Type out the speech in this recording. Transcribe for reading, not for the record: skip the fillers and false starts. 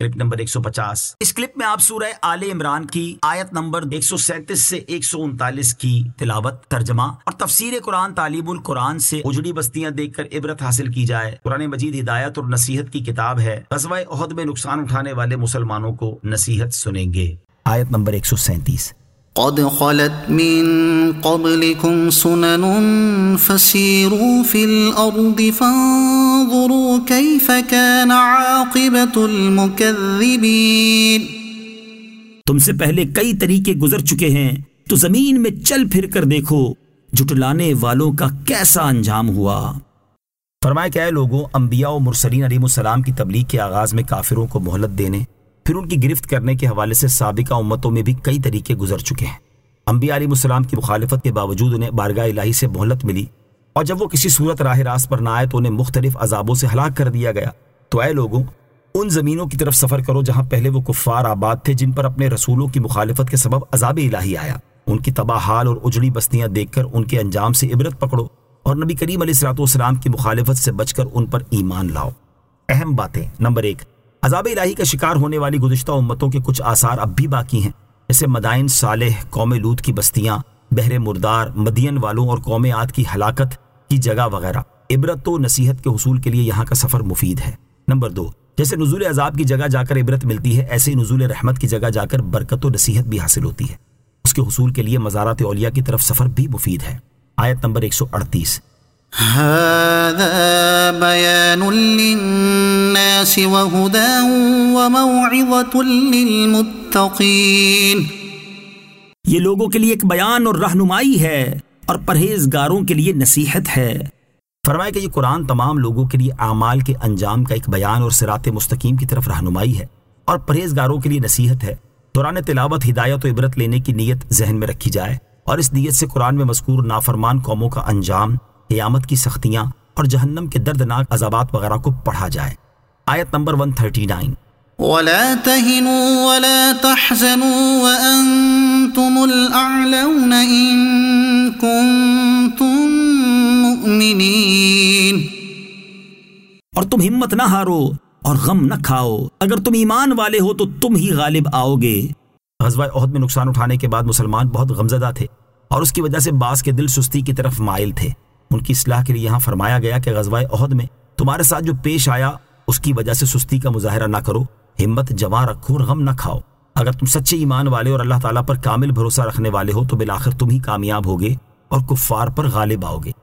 Clip number 150۔ اس clip میں آپ سورہ آل عمران کی آیت نمبر 137 سے 139 کی تلاوت، ترجمہ اور تفسیر قرآن تعلیم القرآن سے اجڑی بستیاں دیکھ کر عبرت حاصل کی جائے۔ قرآن مجید ہدایت اور نصیحت کی کتاب ہے۔ غزوہ احد میں نقصان اٹھانے والے مسلمانوں کو نصیحت سنیں گے۔ آیت نمبر 137۔ قد خلت من قبلكم سنن فسيروا في الأرض فانظروا كيف كان عاقبة المكذبين۔ تم سے پہلے کئی طریقے گزر چکے ہیں، تو زمین میں چل پھر کر دیکھو جھٹلانے والوں کا کیسا انجام ہوا۔ فرمایا کہ اے لوگوں، انبیاء و مرسلین علیہ السلام کی تبلیغ کے آغاز میں کافروں کو مہلت دینے، پھر ان کی گرفت کرنے کے حوالے سے سابقہ امتوں میں بھی کئی طریقے گزر چکے ہیں۔ انبیاء علیہ السلام کی مخالفت کے باوجود انہیں بارگاہ الہی سے مہلت ملی، اور جب وہ کسی صورت راہ راست پر نہ آئے تو انہیں مختلف عذابوں سے ہلاک کر دیا گیا۔ تو اے لوگوں، ان زمینوں کی طرف سفر کرو جہاں پہلے وہ کفار آباد تھے، جن پر اپنے رسولوں کی مخالفت کے سبب عذاب الہی آیا۔ ان کی تباہ حال اور اجڑی بستیاں دیکھ کر ان کے انجام سے عبرت پکڑو، اور نبی کریم علیہ السلام کی مخالفت سے بچ کر ان پر ایمان لاؤ۔ اہم باتیں۔ نمبر 1، عذاب الہی کا شکار ہونے والی گزشتہ امتوں کے کچھ آثار اب بھی باقی ہیں، جیسے مدائن صالح، قوم لوط کی بستیاں، بحر مردار، مدین والوں اور قوم عاد کی ہلاکت کی جگہ وغیرہ۔ عبرت و نصیحت کے حصول کے لیے یہاں کا سفر مفید ہے۔ نمبر 2، جیسے نزول عذاب کی جگہ جا کر عبرت ملتی ہے، ایسے ہی نزول رحمت کی جگہ جا کر برکت و نصیحت بھی حاصل ہوتی ہے۔ اس کے حصول کے لیے مزارات اولیاء کی طرف سفر بھی مفید ہے۔ آیت نمبر 138۔ هذا بيان للناس وهدى وموعظة للمتقين۔ یہ لوگوں کے لیے ایک بیان اور رہنمائی ہے، اور پرہیزگاروں کے لیے نصیحت ہے۔ فرمایا کہ یہ قرآن تمام لوگوں کے لیے اعمال کے انجام کا ایک بیان اور صراط مستقیم کی طرف رہنمائی ہے، اور پرہیزگاروں کے لیے نصیحت ہے۔ دوران تلاوت ہدایت و عبرت لینے کی نیت ذہن میں رکھی جائے، اور اس نیت سے قرآن میں مذکور نافرمان قوموں کا انجام، قیامت کی سختیاں اور جہنم کے دردناک عذابات وغیرہ کو پڑھا جائے۔ آیت نمبر 139۔ ولا تهنوا ولا تحزنوا وأنتم الأعلون إن كنتم مؤمنين۔ اور تم ہمت نہ ہارو اور غم نہ کھاؤ، اگر تم ایمان والے ہو تو تم ہی غالب آؤ گے۔ غزوہ احد میں نقصان اٹھانے کے بعد مسلمان بہت غمزدہ تھے، اور اس کی وجہ سے بعض کے دل سستی کی طرف مائل تھے۔ ان کی اصلاح کے لیے یہاں فرمایا گیا کہ غزوہ احد میں تمہارے ساتھ جو پیش آیا اس کی وجہ سے سستی کا مظاہرہ نہ کرو، ہمت جمع رکھو اور غم نہ کھاؤ۔ اگر تم سچے ایمان والے اور اللہ تعالیٰ پر کامل بھروسہ رکھنے والے ہو تو بالآخر تم ہی کامیاب ہوگے اور کفار پر غالب آؤ گے۔